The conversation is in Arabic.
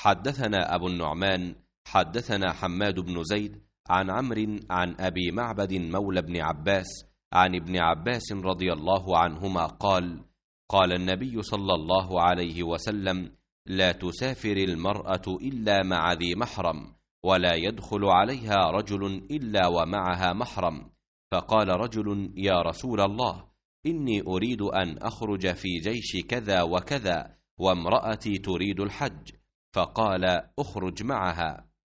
حدثنا أبو النعمان حدثنا حماد بن زيد عن عمرو عن أبي معبد مولى بن عباس عن ابن عباس رضي الله عنهما قال: قال النبي صلى الله عليه وسلم: لا تسافر المرأة إلا مع ذي محرم، ولا يدخل عليها رجل إلا ومعها محرم. فقال رجل: يا رسول الله، إني أريد أن أخرج في جيش كذا وكذا، وامرأتي تريد الحج. فقال: اخرج معها.